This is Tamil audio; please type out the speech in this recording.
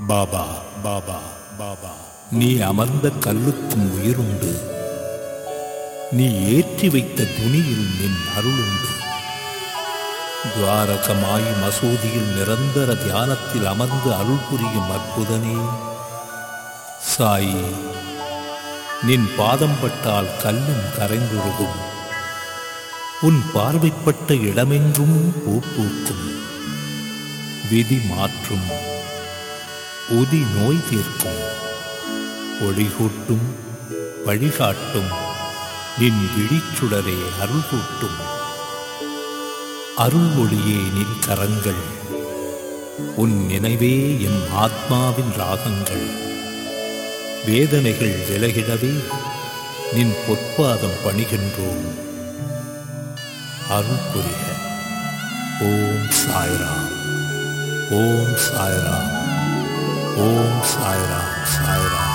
பாபா பாபா பாபா, நீ அமர்ந்த கல்லுக்கும் உயிருண்டு, நீ ஏற்றி வைத்த துணியில் நின் அருளுண்டு. துவாரகமாய் மசூதியில் நிரந்தர தியானத்தில் அமர்ந்து அருள் புரியும் அற்புதனே சாயி, நின் பாதம் பட்டால் கல்லும் கரைந்துருகும். உன் பார்வைப்பட்ட இடமென்றும் பூ பூக்கும். விதி மாற்றும், உதி நோய் தீர்க்கும், ஒளிகூட்டும் வழிகாட்டும் நின் விழிச்சுடரே அருள் கூட்டும். அருள் ஒளியே நின் கரங்கள், உன் நினைவே என் ஆத்மாவின் ராகங்கள். வேதனைகள் விலகிடவே நின் பொற்பாதம் பணிகின்றோம். அருள் புரிக. ஓம் சாய்ராம், ஓம் சாய்ராம், ஓம் சாய்ராம், சாய்ராம்.